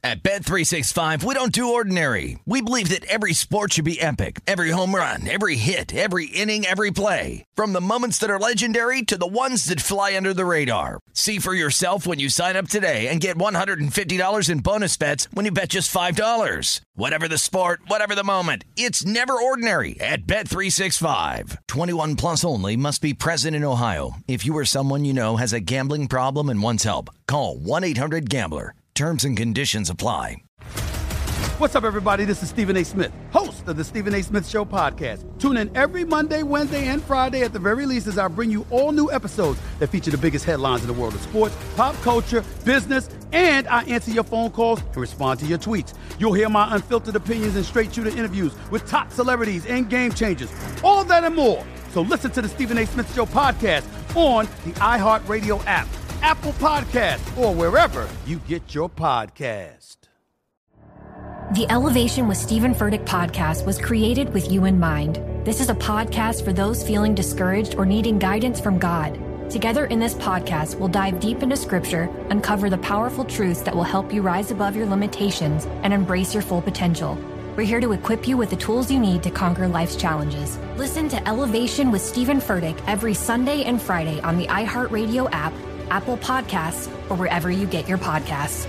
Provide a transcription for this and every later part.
At Bet365, we don't do ordinary. We believe that every sport should be epic. Every home run, every hit, every inning, every play. From the moments that are legendary to the ones that fly under the radar. See for yourself when you sign up today and get $150 in bonus bets when you bet just $5. Whatever the sport, whatever the moment, it's never ordinary at Bet365. 21 plus only. Must be present in Ohio. If you or someone you know has a gambling problem and wants help, call 1-800-GAMBLER. Terms and conditions apply. What's up, everybody? This is Stephen A. Smith, host of the Stephen A. Smith Show podcast. Tune in every Monday, Wednesday, and Friday at the very least as I bring you all new episodes that feature the biggest headlines in the world of sports, pop culture, business, and I answer your phone calls and respond to your tweets. You'll hear my unfiltered opinions and straight-shooter interviews with top celebrities and game changers. All that and more. So listen to the Stephen A. Smith Show podcast on the iHeartRadio app, Apple Podcasts, or wherever you get your podcast. The Elevation with Stephen Furtick podcast was created with you in mind. This is a podcast for those feeling discouraged or needing guidance from God. Together in this podcast, we'll dive deep into Scripture, uncover the powerful truths that will help you rise above your limitations and embrace your full potential. We're here to equip you with the tools you need to conquer life's challenges. Listen to Elevation with Stephen Furtick every Sunday and Friday on the iHeartRadio app, Apple Podcasts, or wherever you get your podcasts.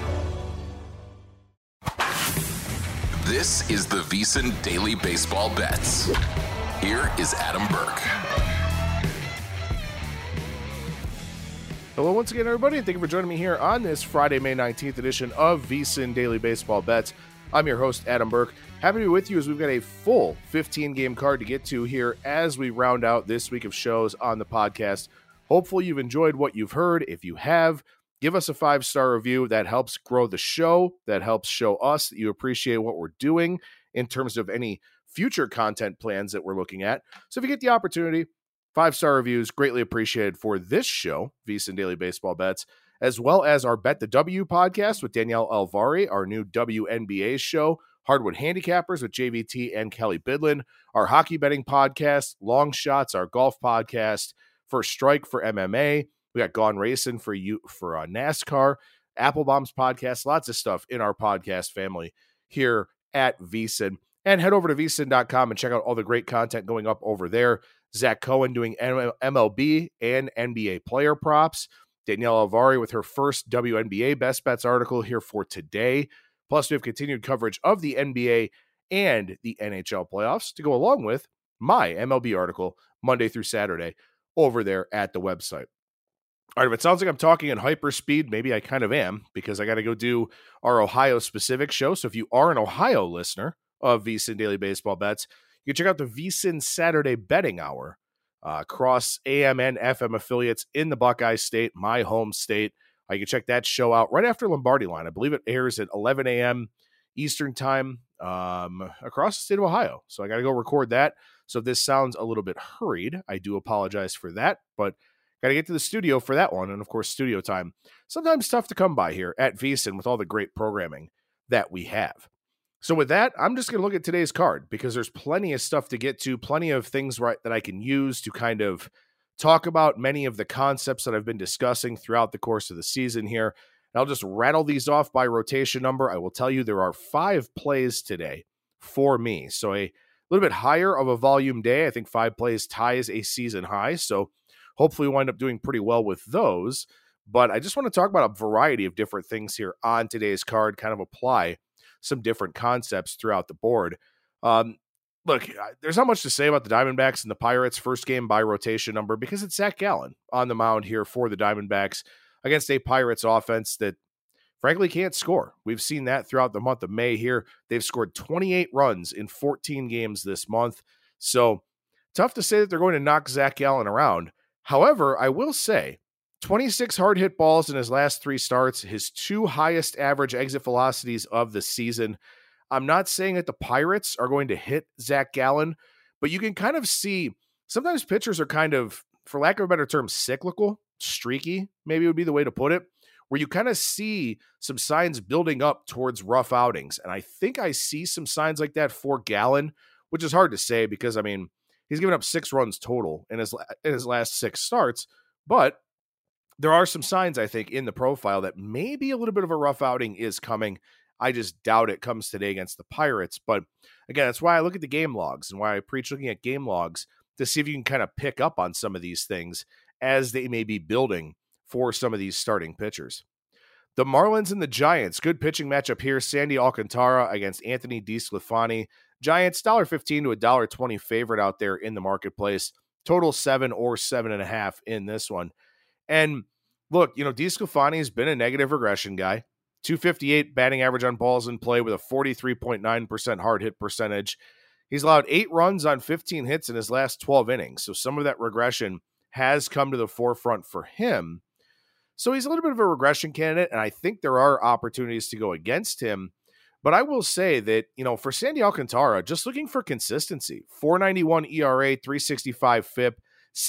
This is the VSiN Daily Baseball Bets. Here is Adam Burke. Hello once again, everybody, and thank you for joining me here on this Friday, May 19th edition of VSiN Daily Baseball Bets. I'm your host, Adam Burke. Happy to be with you as we've got a full 15-game card to get to here as we round out this week of shows on the podcast. Hopefully you've enjoyed what you've heard. If you have, give us a 5-star review. That helps grow the show. That helps show us that you appreciate what we're doing in terms of any future content plans that we're looking at. So if you get the opportunity, 5-star reviews, greatly appreciated for this show, VSiN Daily Baseball Bets, as well as our Bet the W podcast with Danielle Alvari, our new WNBA show, Hardwood Handicappers with JVT and Kelly Bidlin, our hockey betting podcast, Long Shots, our golf podcast, First Strike for MMA. We got Gone Racing for NASCAR, Applebombs podcast, lots of stuff in our podcast family here at VSiN. And head over to vsin.com and check out all the great content going up over there. Zach Cohen doing MLB and NBA player props. Danielle Alvari with her first WNBA Best Bets article here for today. Plus, we have continued coverage of the NBA and the NHL playoffs to go along with my MLB article Monday through Saturday over there at the website. All right, if it sounds like I'm talking in hyper speed, maybe I kind of am because I got to go do our Ohio specific show. So if you are an Ohio listener of VSiN Daily Baseball Bets, you can check out the VSiN Saturday Betting Hour across AM and FM affiliates in the Buckeye State, my home state. You can check that show out right after Lombardi Line. I believe it airs at 11 a.m. Eastern time across the state of Ohio. So I got to go record that. So if this sounds a little bit hurried, I do apologize for that, but got to get to the studio for that one. And of course, studio time, sometimes tough to come by here at VSiN with all the great programming that we have. So with that, I'm just going to look at today's card because there's plenty of stuff to get to, plenty of things that I can use to kind of talk about many of the concepts that I've been discussing throughout the course of the season here. And I'll just rattle these off by rotation number. I will tell you there are 5 plays today for me. So a little bit higher of a volume day. I think 5 plays ties a season high. So hopefully we wind up doing pretty well with those. But I just want to talk about a variety of different things here on today's card, kind of apply some different concepts throughout the board. Look, there's not much to say about the Diamondbacks and the Pirates first game by rotation number because it's Zach Gallen on the mound here for the Diamondbacks against a Pirates offense that frankly can't score. We've seen that throughout the month of May here. They've scored 28 runs in 14 games this month. So tough to say that they're going to knock Zach Gallen around. However, I will say 26 hard hit balls in his last 3 starts, his 2 highest average exit velocities of the season. I'm not saying that the Pirates are going to hit Zach Gallen, but you can kind of see sometimes pitchers are kind of, for lack of a better term, cyclical, streaky, maybe would be the way to put it, where you kind of see some signs building up towards rough outings. And I think I see some signs like that for Gallen, which is hard to say because, I mean, he's given up 6 runs total in his last 6 starts, but there are some signs, I think, in the profile that maybe a little bit of a rough outing is coming. I just doubt it comes today against the Pirates. But again, that's why I look at the game logs and why I preach looking at game logs to see if you can kind of pick up on some of these things as they may be building for some of these starting pitchers. The Marlins and the Giants, good pitching matchup here. Sandy Alcantara against Anthony DeSclafani. Giants, $1.15 to $1.20 favorite out there in the marketplace. Total 7 or 7.5 in this one. And look, DeSclafani has been a negative regression guy. 258 batting average on balls in play with a 43.9% hard hit percentage. He's allowed 8 runs on 15 hits in his last 12 innings. So some of that regression has come to the forefront for him. So he's a little bit of a regression candidate, and I think there are opportunities to go against him. But I will say that, for Sandy Alcantara, just looking for consistency, 4.91 ERA, 3.65 FIP,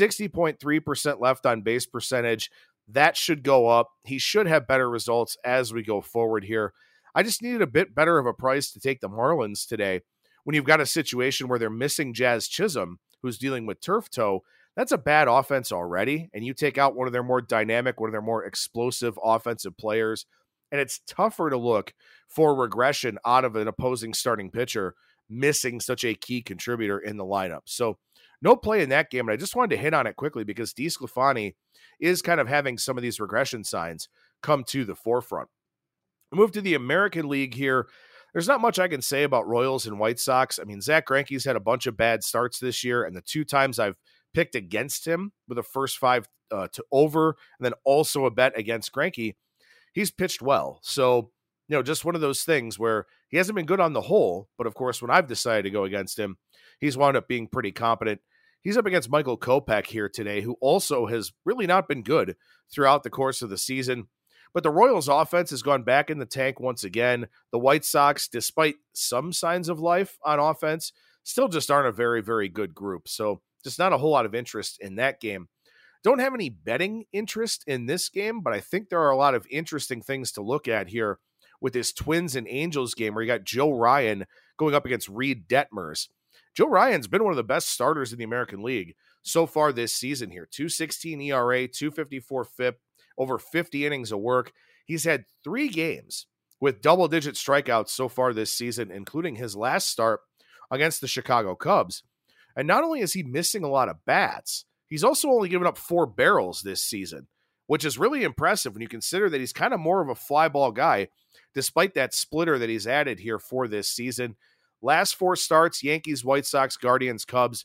60.3% left on base percentage. That should go up. He should have better results as we go forward here. I just needed a bit better of a price to take the Marlins today when you've got a situation where they're missing Jazz Chisholm, who's dealing with turf toe. That's a bad offense already, and you take out one of their more dynamic, one of their more explosive offensive players, and it's tougher to look for regression out of an opposing starting pitcher missing such a key contributor in the lineup. So no play in that game, and I just wanted to hit on it quickly because DeSclafani is kind of having some of these regression signs come to the forefront. We move to the American League here. There's not much I can say about Royals and White Sox. I mean, Zach Greinke's had a bunch of bad starts this year, and the 2 times I've picked against him with the first 5 to over, and then also a bet against Greinke, he's pitched well. So, just one of those things where he hasn't been good on the whole, but of course, when I've decided to go against him, he's wound up being pretty competent. He's up against Michael Kopech here today, who also has really not been good throughout the course of the season. But the Royals offense has gone back in the tank once again. The White Sox, despite some signs of life on offense, still just aren't a very, very good group. So just not a whole lot of interest in that game. Don't have any betting interest in this game, but I think there are a lot of interesting things to look at here with this Twins and Angels game where you got Joe Ryan going up against Reed Detmers. Joe Ryan's been one of the best starters in the American League so far this season here. 2.16 ERA, 2.54 FIP, over 50 innings of work. He's had 3 games with double-digit strikeouts so far this season, including his last start against the Chicago Cubs. And not only is he missing a lot of bats, he's also only given up 4 barrels this season, which is really impressive when you consider that he's kind of more of a fly ball guy, despite that splitter that he's added here for this season. Last 4 starts, Yankees, White Sox, Guardians, Cubs,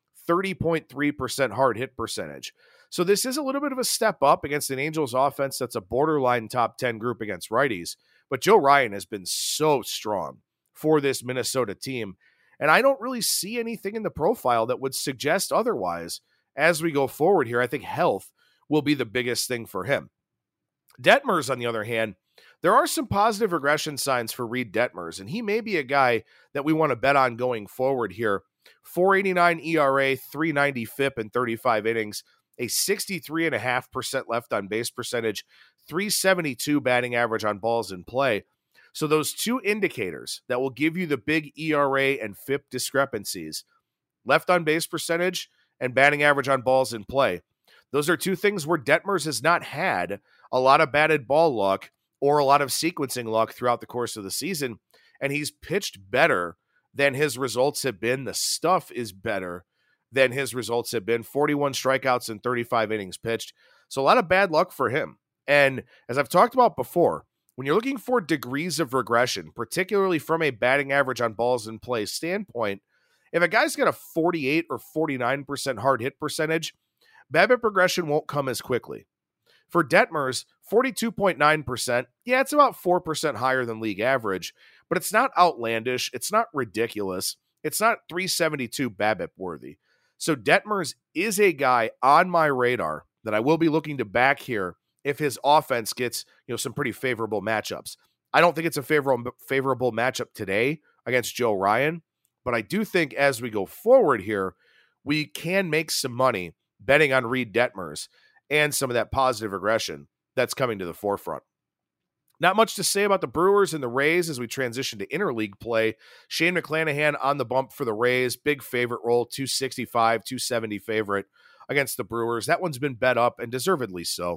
30.3% hard hit percentage. So this is a little bit of a step up against an Angels offense that's a borderline top 10 group against righties. But Joe Ryan has been so strong for this Minnesota team. And I don't really see anything in the profile that would suggest otherwise as we go forward here. I think health will be the biggest thing for him. Detmers, on the other hand, there are some positive regression signs for Reed Detmers, and he may be a guy that we want to bet on going forward here. 4.89 ERA, 3.90 FIP in 35 innings, a 63.5% left on base percentage, 372 batting average on balls in play. So those 2 indicators that will give you the big ERA and FIP discrepancies, left on base percentage and batting average on balls in play, those are 2 things where Detmers has not had a lot of batted ball luck or a lot of sequencing luck throughout the course of the season, and he's pitched better than his results have been. The stuff is better than his results have been. 41 strikeouts in 35 innings pitched. So a lot of bad luck for him. And as I've talked about before, when you're looking for degrees of regression, particularly from a batting average on balls in play standpoint, if a guy's got a 48 or 49% hard hit percentage, BABIP progression won't come as quickly. For Detmers, 42.9%, yeah, it's about 4% higher than league average, but it's not outlandish. It's not ridiculous. It's not 372 BABIP worthy. So Detmers is a guy on my radar that I will be looking to back here if his offense gets, some pretty favorable matchups. I don't think it's a favorable matchup today against Joe Ryan, but I do think as we go forward here, we can make some money betting on Reed Detmers and some of that positive regression that's coming to the forefront. Not much to say about the Brewers and the Rays as we transition to interleague play. Shane McClanahan on the bump for the Rays. Big favorite role, 265, 270 favorite against the Brewers. That one's been bet up and deservedly so.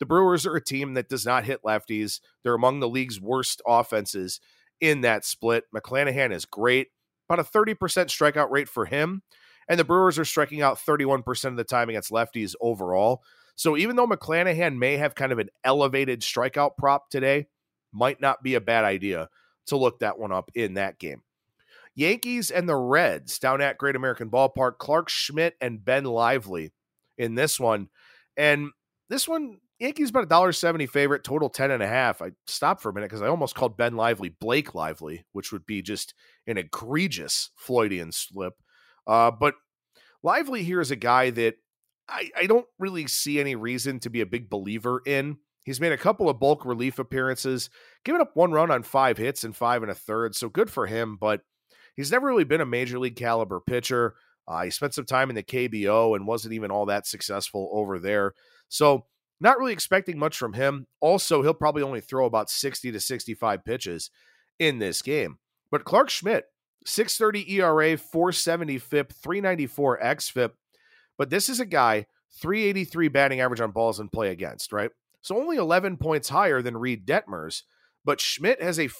the Brewers are a team that does not hit lefties. They're among the league's worst offenses in that split. McClanahan is great, about a 30% strikeout rate for him, and the Brewers are striking out 31% of the time against lefties overall. So even though McClanahan may have kind of an elevated strikeout prop today, might not be a bad idea to look that one up in that game. Yankees and the Reds down at Great American Ballpark, Clarke Schmidt and Ben Lively in this one. And this one, Yankees about $1.70 favorite, total 10.5. I stopped for a minute because I almost called Ben Lively Blake Lively, which would be just an egregious Floydian slip. But Lively here is a guy that I don't really see any reason to be a big believer in. He's made a couple of bulk relief appearances, given up 1 run on 5 hits and 5 1/3, so good for him, but he's never really been a major league caliber pitcher. He spent some time in the KBO and wasn't even all that successful over there. So not really expecting much from him. Also, he'll probably only throw about 60 to 65 pitches in this game. But Clarke Schmidt, 6.30 ERA, 4.70 FIP, 3.94 xFIP. But this is a guy, 383 batting average on balls in play against, right? So only 11 points higher than Reed Detmers, but Schmidt has a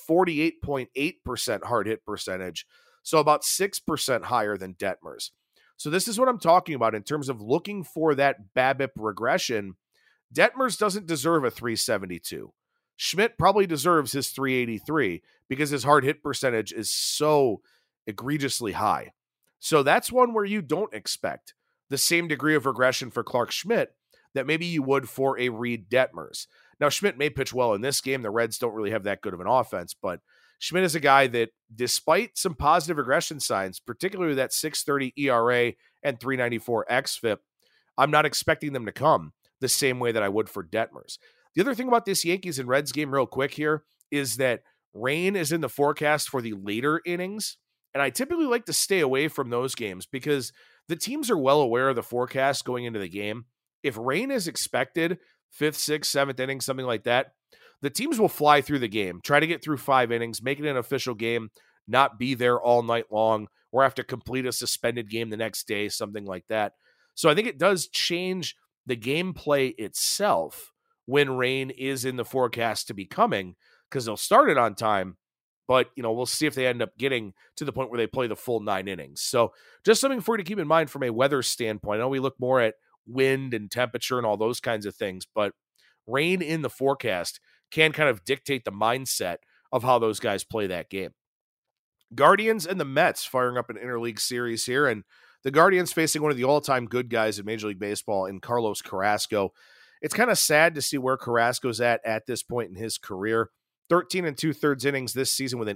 48.8% hard hit percentage, so about 6% higher than Detmers. So this is what I'm talking about in terms of looking for that BABIP regression. Detmers doesn't deserve a 372. Schmidt probably deserves his 383 because his hard hit percentage is so egregiously high. So that's one where you don't expect the same degree of regression for Clarke Schmidt that maybe you would for a Reed Detmers. Now, Schmidt may pitch well in this game. The Reds don't really have that good of an offense, but Schmidt is a guy that, despite some positive regression signs, particularly that 6.30 ERA and 3.94 xFIP, I'm not expecting them to come the same way that I would for Detmers. The other thing about this Yankees and Reds game real quick here is that rain is in the forecast for the later innings, and I typically like to stay away from those games because the teams are well aware of the forecast going into the game. If rain is expected, 5th, 6th, 7th inning, something like that, the teams will fly through the game, try to get through 5 innings, make it an official game, not be there all night long, or have to complete a suspended game the next day, something like that. So I think it does change the gameplay itself when rain is in the forecast to be coming, because they'll start it on time, but we'll see if they end up getting to the point where they play the full 9 innings. So just something for you to keep in mind from a weather standpoint. I know we look more at wind and temperature and all those kinds of things, but rain in the forecast can kind of dictate the mindset of how those guys play that game. Guardians and the Mets firing up an interleague series here, and the Guardians facing one of the all-time good guys in Major League Baseball in Carlos Carrasco. It's kind of sad to see where Carrasco's at this point in his career. 13 2/3 innings this season with an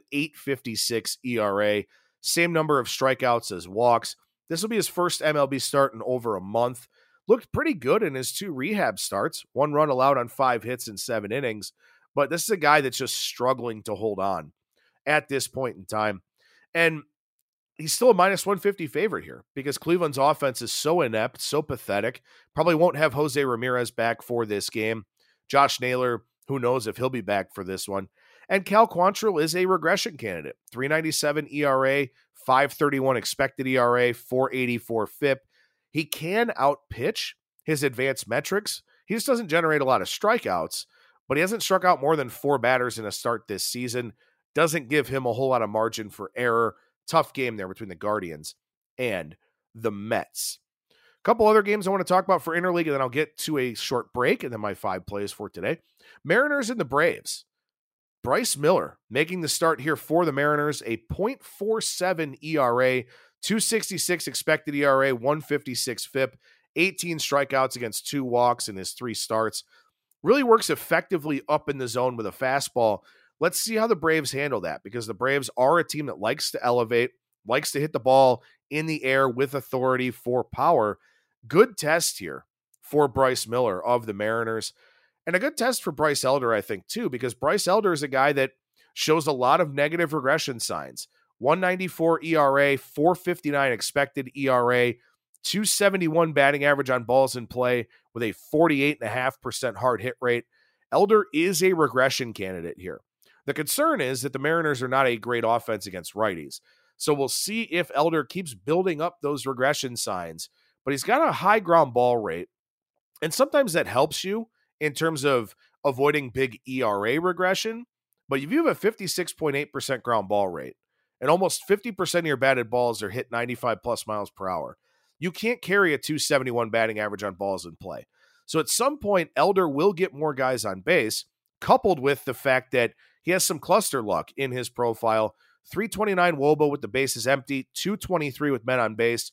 8.56 ERA, same number of strikeouts as walks. This will be his first MLB start in over a month. Looked pretty good in his 2 rehab starts, 1 run allowed on 5 hits in 7 innings, but this is a guy that's just struggling to hold on at this point in time. And he's still a -150 favorite here because Cleveland's offense is so inept, so pathetic. Probably won't have Jose Ramirez back for this game. Josh Naylor, who knows if he'll be back for this one. And Cal Quantrill is a regression candidate. 3.97 ERA, 5.31 expected ERA, 4.84 FIP. He can outpitch his advanced metrics. He just doesn't generate a lot of strikeouts, but he hasn't struck out more than 4 batters in a start this season. Doesn't give him a whole lot of margin for error. Tough game there between the Guardians and the Mets. A couple other games I want to talk about for interleague, and then I'll get to a short break, and then my 5 plays for today. Mariners and the Braves. Bryce Miller making the start here for the Mariners, a .47 ERA, 2.66 expected ERA, 1.56 FIP, 18 strikeouts against 2 walks in his 3 starts. Really works effectively up in the zone with a fastball. Let's see how the Braves handle that, because the Braves are a team that likes to elevate, likes to hit the ball in the air with authority for power. Good test here for Bryce Miller of the Mariners. And a good test for Bryce Elder, I think, too, because Bryce Elder is a guy that shows a lot of negative regression signs. 1.94 ERA, 4.59 expected ERA, 2.71 batting average on balls in play with a 48.5% hard hit rate. Elder is a regression candidate here. The concern is that the Mariners are not a great offense against righties. So we'll see if Elder keeps building up those regression signs. But he's got a high ground ball rate, and sometimes that helps you in terms of avoiding big ERA regression. But if you have a 56.8% ground ball rate and almost 50% of your batted balls are hit 95 plus miles per hour, you can't carry a 271 batting average on balls in play. So at some point, Elder will get more guys on base, coupled with the fact that he has some cluster luck in his profile. 329 WOBA with the bases empty, 223 with men on base,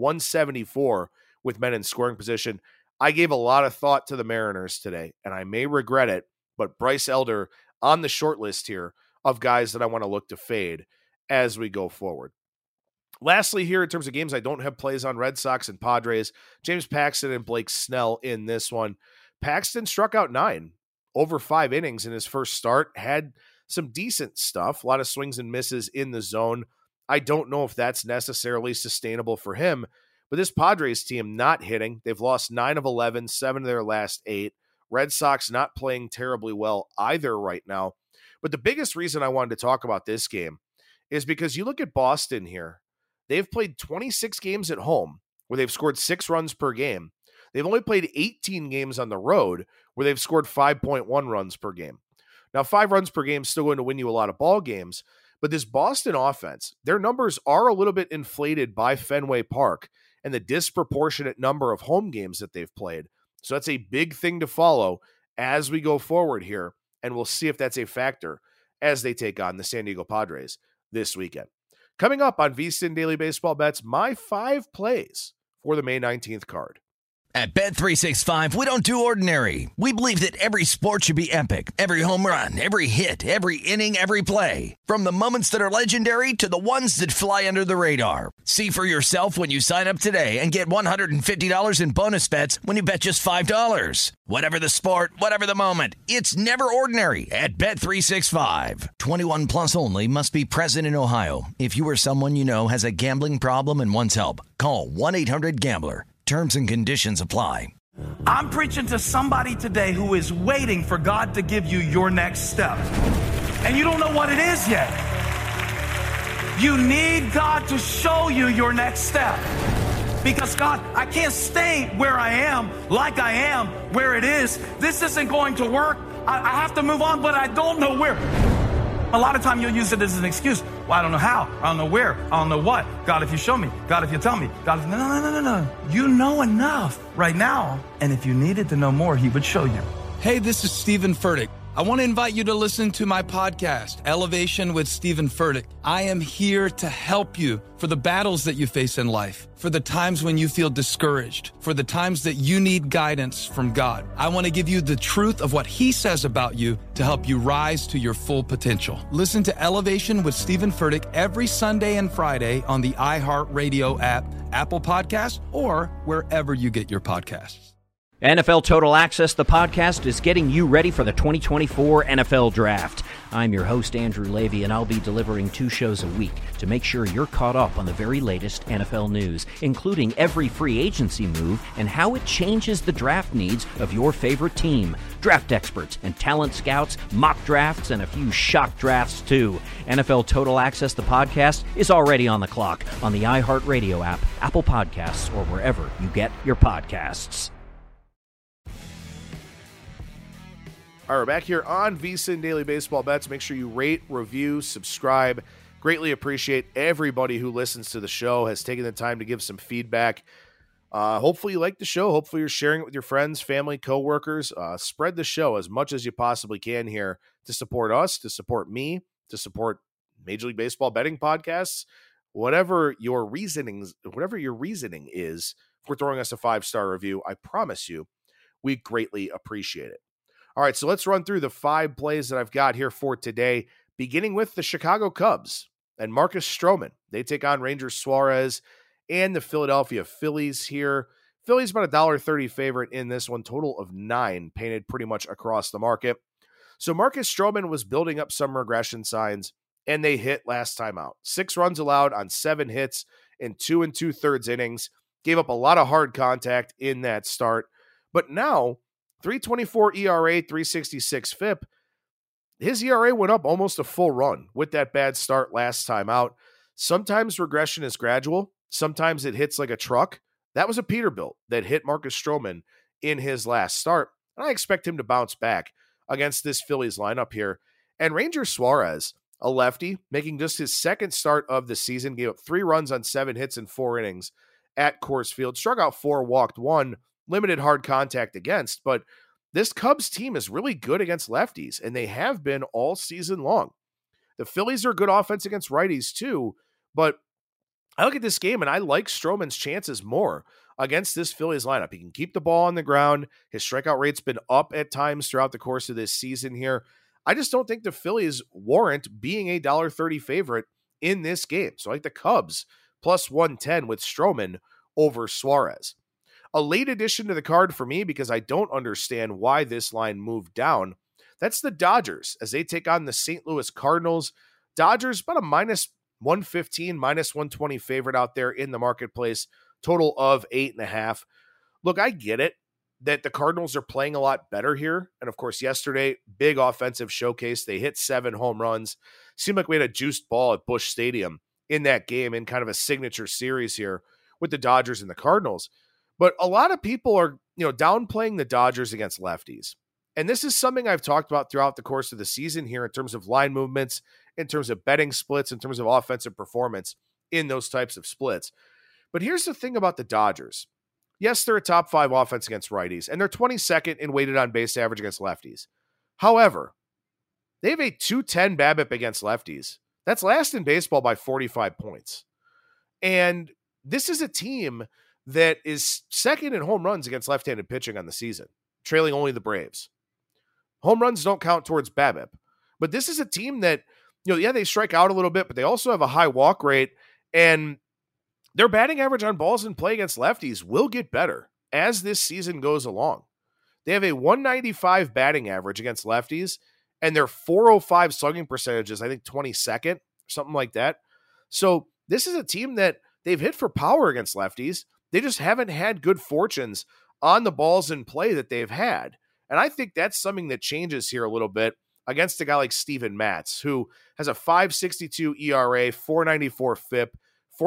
174 with men in scoring position. I gave a lot of thought to the Mariners today, and I may regret it, but Bryce Elder on the short list here of guys that I want to look to fade as we go forward. Lastly here, in terms of games I don't have plays on, Red Sox and Padres, James Paxton and Blake Snell in this one. Paxton struck out 9 over 5 innings in his first start, had some decent stuff, a lot of swings and misses in the zone. I don't know if that's necessarily sustainable for him, but this Padres team not hitting. They've lost 9 of 11, 7 of their last 8. Red Sox not playing terribly well either right now. But the biggest reason I wanted to talk about this game is because you look at Boston here. They've played 26 games at home where they've scored 6 runs per game. They've only played 18 games on the road where they've scored 5.1 runs per game. Now, 5 runs per game is still going to win you a lot of ball games, but this Boston offense, their numbers are a little bit inflated by Fenway Park and the disproportionate number of home games that they've played. So that's a big thing to follow as we go forward here, and we'll see if that's a factor as they take on the San Diego Padres this weekend. Coming up on VSiN Daily Baseball Bets, my 5 plays for the May 19th card. At Bet365, we don't do ordinary. We believe that every sport should be epic. Every home run, every hit, every inning, every play. From the moments that are legendary to the ones that fly under the radar. See for yourself when you sign up today and get $150 in bonus bets when you bet just $5. Whatever the sport, whatever the moment, it's never ordinary at Bet365. 21 plus only. Must be present in Ohio. If you or someone you know has a gambling problem and wants help, call 1-800-GAMBLER. Terms and conditions apply. I'm preaching to somebody today who is waiting for God to give you your next step. And you don't know what it is yet. You need God to show you your next step. Because God, I can't stay where I am, like I am, where it is. This isn't going to work. I have to move on, but I don't know where. A lot of time you'll use it as an excuse. Well, I don't know how. I don't know where. I don't know what. God, if you show me. God, if you tell me. God, if... No. You know enough right now. And if you needed to know more, he would show you. Hey, this is Stephen Furtick. I want to invite you to listen to my podcast, Elevation with Stephen Furtick. I am here to help you for the battles that you face in life, for the times when you feel discouraged, for the times that you need guidance from God. I want to give you the truth of what he says about you to help you rise to your full potential. Listen to Elevation with Stephen Furtick every Sunday and Friday on the iHeartRadio app, Apple Podcasts, or wherever you get your podcasts. NFL Total Access, the podcast, is getting you ready for the 2024 NFL Draft. I'm your host, Andrew Levy, and I'll be delivering 2 shows a week to make sure you're caught up on the very latest NFL news, including every free agency move and how it changes the draft needs of your favorite team. Draft experts and talent scouts, mock drafts, and a few shock drafts, too. NFL Total Access, the podcast, is already on the clock on the iHeartRadio app, Apple Podcasts, or wherever you get your podcasts. All right, we're back here on VSiN Daily Baseball Bets. Make sure you rate, review, subscribe. Greatly appreciate everybody who listens to the show, has taken the time to give some feedback. Hopefully you like the show. Hopefully you're sharing it with your friends, family, coworkers. Spread the show as much as you possibly can here to support us, to support me, to support Major League Baseball betting podcasts. Whatever your reasoning is for throwing us a 5-star review, I promise you, we greatly appreciate it. All right, so let's run through the 5 plays that I've got here for today, beginning with the Chicago Cubs and Marcus Stroman. They take on Ranger Suarez and the Philadelphia Phillies here. Phillies about $1.30 favorite in this one, total of 9 painted pretty much across the market. So Marcus Stroman was building up some regression signs, and they hit last time out. 6 runs allowed on 7 hits in 2 2/3 innings. Gave up a lot of hard contact in that start. But now, 3.24 ERA, 3.66 FIP. His ERA went up almost a full run with that bad start last time out. Sometimes regression is gradual. Sometimes it hits like a truck. That was a Peterbilt that hit Marcus Stroman in his last start. And I expect him to bounce back against this Phillies lineup here. And Ranger Suarez, a lefty, making just his second start of the season, gave up 3 runs on 7 hits in 4 innings at Coors Field, struck out 4, walked 1, limited hard contact against. But this Cubs team is really good against lefties, and they have been all season long. The Phillies are good offense against righties too, but I look at this game and I like Stroman's chances more against this Phillies lineup. He can keep the ball on the ground. His strikeout rate's been up at times throughout the course of this season here. I just don't think the Phillies warrant being a $1.30 favorite in this game. So I like the Cubs plus 110 with Stroman over Suarez. A late addition to the card for me because I don't understand why this line moved down. That's the Dodgers as they take on the St. Louis Cardinals. Dodgers about a minus 115, minus 120 favorite out there in the marketplace. Total of 8.5. Look, I get it that the Cardinals are playing a lot better here. And of course, yesterday, big offensive showcase. They hit 7 home runs. Seemed like we had a juiced ball at Busch Stadium in that game in kind of a signature series here with the Dodgers and the Cardinals. But a lot of people are, downplaying the Dodgers against lefties. And this is something I've talked about throughout the course of the season here in terms of line movements, in terms of betting splits, in terms of offensive performance in those types of splits. But here's the thing about the Dodgers. Yes, they're a top 5 offense against righties, and they're 22nd in weighted on base average against lefties. However, they have a 210 BABIP against lefties. That's last in baseball by 45 points. And this is a team that is second in home runs against left-handed pitching on the season, trailing only the Braves. Home runs don't count towards BABIP. But this is a team that, they strike out a little bit, but they also have a high walk rate, and their batting average on balls in play against lefties will get better as this season goes along. They have a 195 batting average against lefties, and their 405 slugging percentage is, I think, 22nd, something like that. So this is a team that they've hit for power against lefties. They just haven't had good fortunes on the balls in play that they've had. And I think that's something that changes here a little bit against a guy like Steven Matz, who has a 5.62 ERA, 4.94 FIP,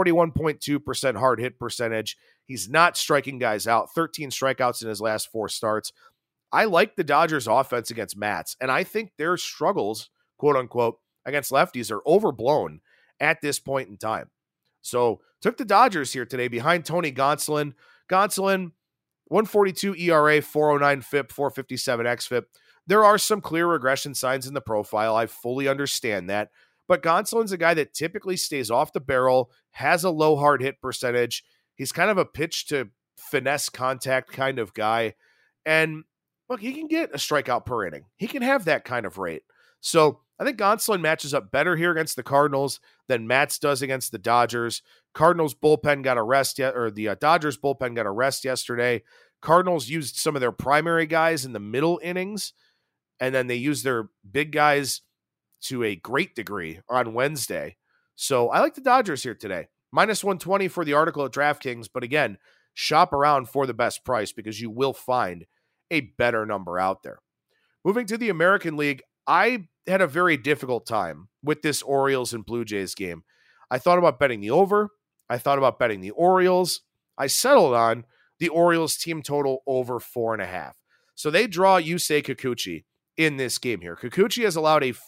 41.2% hard hit percentage. He's not striking guys out, 13 strikeouts in his last 4 starts. I like the Dodgers offense against Matz, and I think their struggles, quote unquote, against lefties are overblown at this point in time. So took the Dodgers here today behind Tony Gonsolin. Gonsolin, 1.42 ERA, 4.09 FIP, 4.57 xFIP. There are some clear regression signs in the profile. I fully understand that. But Gonsolin's a guy that typically stays off the barrel, has a low hard hit percentage. He's kind of a pitch to finesse contact kind of guy. And look, he can get a strikeout per inning. He can have that kind of rate. So I think Gonsolin matches up better here against the Cardinals than Matz does against the Dodgers. Cardinals bullpen got a rest the Dodgers bullpen got a rest yesterday. Cardinals used some of their primary guys in the middle innings, and then they used their big guys to a great degree on Wednesday. So I like the Dodgers here today. Minus 120 for the article at DraftKings, but again, shop around for the best price because you will find a better number out there. Moving to the American League, I had a very difficult time with this Orioles and Blue Jays game. I thought about betting the over. I thought about betting the Orioles. I settled on the Orioles team total over 4.5. So they draw Yusei Kikuchi in this game here. Kikuchi has allowed a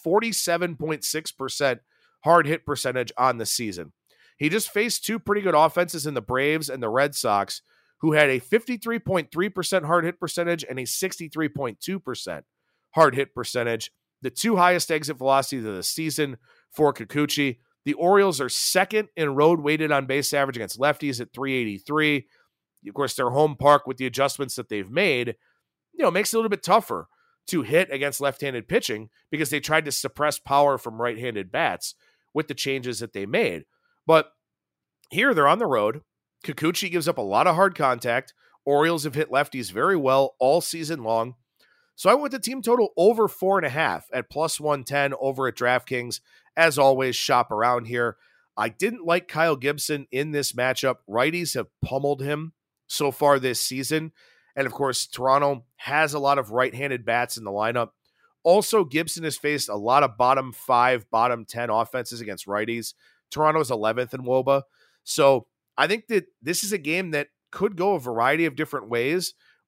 47.6% hard hit percentage on the season. He just faced 2 pretty good offenses in the Braves and the Red Sox, who had a 53.3% hard hit percentage and a 63.2% hard hit percentage. The 2 highest exit velocities of the season for Kikuchi. The Orioles are second in road weighted on base average against lefties at 383. Of course, their home park with the adjustments that they've made, makes it a little bit tougher to hit against left-handed pitching because they tried to suppress power from right-handed bats with the changes that they made. But here they're on the road. Kikuchi gives up a lot of hard contact. Orioles have hit lefties very well all season long. So I went with the team total over 4.5 at plus 110 over at DraftKings. As always, shop around here. I didn't like Kyle Gibson in this matchup. Righties have pummeled him so far this season. And of course, Toronto has a lot of right-handed bats in the lineup. Also, Gibson has faced a lot of bottom 5, bottom 10 offenses against righties. Toronto is 11th in WOBA. So I think that this is a game that could go a variety of different ways,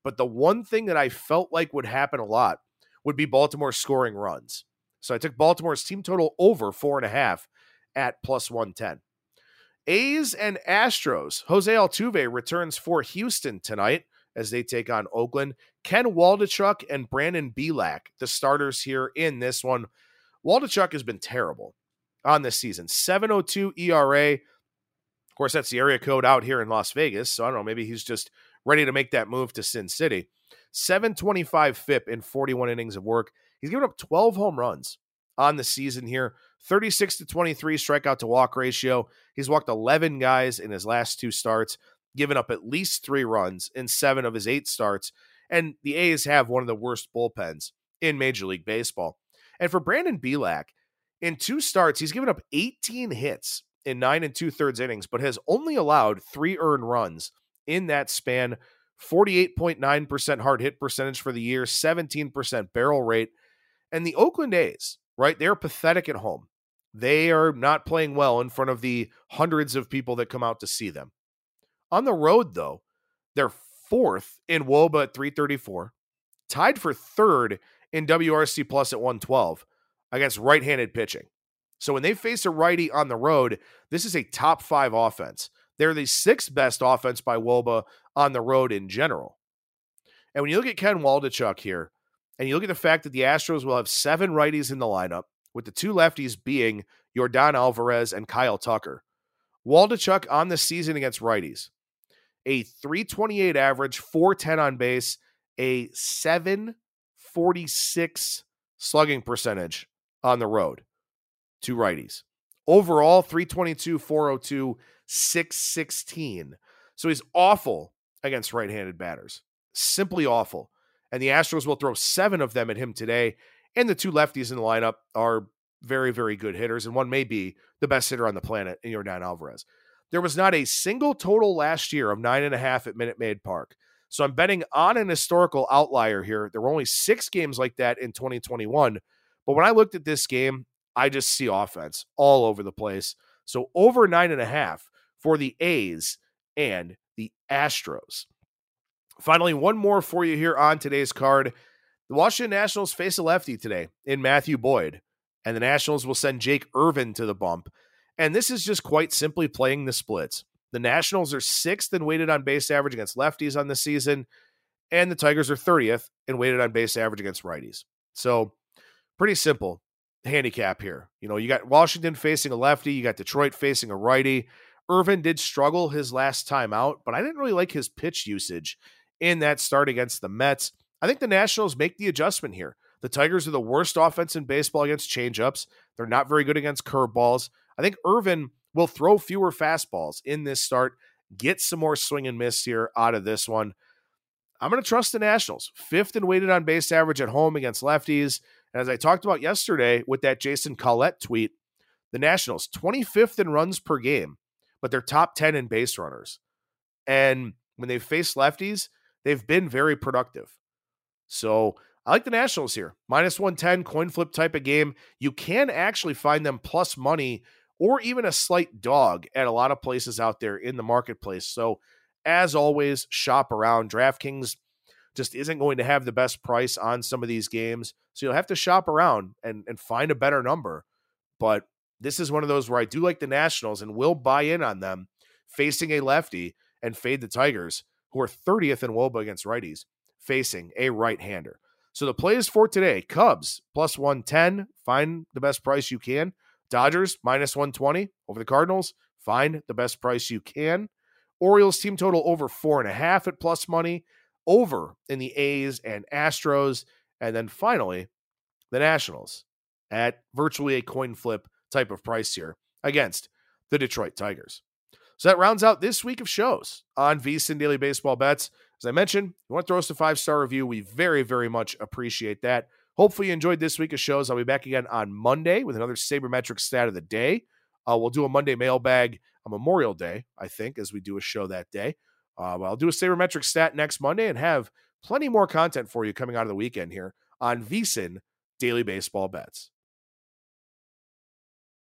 But the one thing that I felt like would happen a lot would be Baltimore scoring runs. So I took Baltimore's team total over 4.5 at plus 110. A's and Astros. Jose Altuve returns for Houston tonight as they take on Oakland. Ken Waldichuk and Brandon Bielak, the starters here in this one. Waldichuk has been terrible on this season. 7.02 ERA. Of course, that's the area code out here in Las Vegas, so I don't know, maybe he's just ready to make that move to Sin City. 7.25 FIP in 41 innings of work. He's given up 12 home runs on the season here. 36-23 strikeout to walk ratio. He's walked 11 guys in his last 2 starts, given up at least 3 runs in 7 of his 8 starts. And the A's have one of the worst bullpens in Major League Baseball. And for Brandon Bielak, in 2 starts, he's given up 18 hits in 9 2/3 innings, but has only allowed 3 earned runs in that span. 48.9% hard hit percentage for the year, 17% barrel rate. And the Oakland A's, right, they're pathetic at home. They are not playing well in front of the hundreds of people that come out to see them. On the road, though, they're 4th in WOBA at 334, tied for 3rd in WRC plus at 112 against right-handed pitching. So when they face a righty on the road, this is a top 5 offense. They're the 6th best offense by WOBA on the road in general. And when you look at Ken Waldichuk here, and you look at the fact that the Astros will have 7 righties in the lineup, with the 2 lefties being Yordan Alvarez and Kyle Tucker. Waldichuk on the season against righties, a 328 average, 410 on base, a 746 slugging percentage on the road to righties. Overall, 322, 402, 616. So he's awful against right-handed batters. Simply awful. And the Astros will throw 7 of them at him today. And the 2 lefties in the lineup are very, very good hitters. And one may be the best hitter on the planet in Yordan Alvarez. There was not a single total last year of 9.5 at Minute Maid Park. So I'm betting on an historical outlier here. There were only 6 games like that in 2021. But when I looked at this game, I just see offense all over the place. So over 9.5 for the A's and the Astros. Finally, one more for you here on today's card. The Washington Nationals face a lefty today in Matthew Boyd, and the Nationals will send Jake Irvin to the bump. And this is just quite simply playing the splits. The Nationals are 6th in weighted on base average against lefties on the season, and the Tigers are 30th in weighted on base average against righties. So pretty simple handicap here. You know, you got Washington facing a lefty, you got Detroit facing a righty. Irvin did struggle his last time out, but I didn't really like his pitch usage in that start against the Mets. I think the Nationals make the adjustment here. The Tigers are the worst offense in baseball against changeups. They're not very good against curveballs. I think Irvin will throw fewer fastballs in this start, get some more swing and miss here out of this one. I'm going to trust the Nationals. 5th in weighted on base average at home against lefties. And as I talked about yesterday with that Jason Collette tweet, the Nationals 25th in runs per game, but they're top 10 in base runners. And when they face lefties, they've been very productive. So I like the Nationals here. Minus 110, coin flip type of game. You can actually find them plus money or even a slight dog at a lot of places out there in the marketplace. So as always, shop around. DraftKings just isn't going to have the best price on some of these games. So you'll have to shop around and find a better number. But this is one of those where I do like the Nationals and will buy in on them facing a lefty and fade the Tigers, who are 30th in WOBA against righties, facing a right-hander. So the plays for today, Cubs plus 110, find the best price you can. Dodgers minus 120 over the Cardinals, find the best price you can. Orioles team total over 4.5 at plus money, over in the A's and Astros. And then finally, the Nationals at virtually a coin flip type of price here against the Detroit Tigers. So that rounds out this week of shows on VSiN Daily Baseball Bets. As I mentioned, you want to throw us a 5-star review. We very, very much appreciate that. Hopefully you enjoyed this week of shows. I'll be back again on Monday with another Sabermetrics stat of the day. We'll do a Monday mailbag on Memorial Day, I think, as we do a show that day. I'll do a Sabermetrics stat next Monday and have plenty more content for you coming out of the weekend here on VSiN Daily Baseball Bets.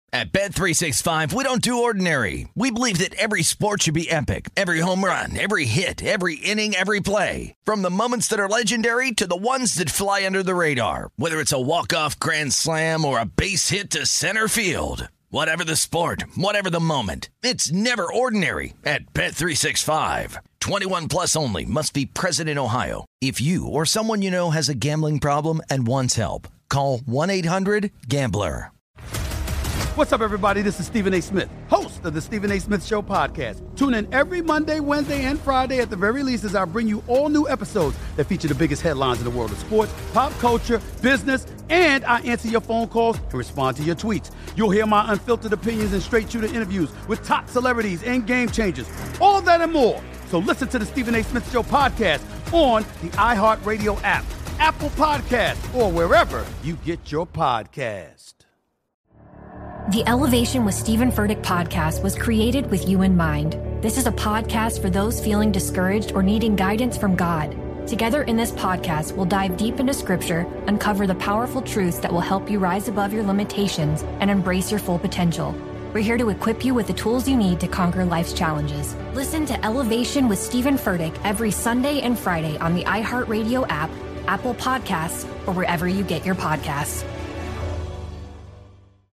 At Bet365, we don't do ordinary. We believe that every sport should be epic. Every home run, every hit, every inning, every play. From the moments that are legendary to the ones that fly under the radar. Whether it's a walk-off grand slam or a base hit to center field. Whatever the sport, whatever the moment. It's never ordinary at Bet365. 21 plus only. Must be present in Ohio. If you or someone you know has a gambling problem and wants help, call 1-800-GAMBLER. What's up, everybody? This is Stephen A. Smith, host of the Stephen A. Smith Show podcast. Tune in every Monday, Wednesday, and Friday at the very least as I bring you all new episodes that feature the biggest headlines in the world of sports, pop culture, business, and I answer your phone calls and respond to your tweets. You'll hear my unfiltered opinions and straight-shooter interviews with top celebrities and game changers. All of that and more. So listen to the Stephen A. Smith Show podcast on the iHeartRadio app, Apple Podcasts, or wherever you get your podcast. The Elevation with Stephen Furtick podcast was created with you in mind. This is a podcast for those feeling discouraged or needing guidance from God. Together in this podcast, we'll dive deep into Scripture, uncover the powerful truths that will help you rise above your limitations and embrace your full potential. We're here to equip you with the tools you need to conquer life's challenges. Listen to Elevation with Stephen Furtick every Sunday and Friday on the iHeartRadio app, Apple Podcasts, or wherever you get your podcasts.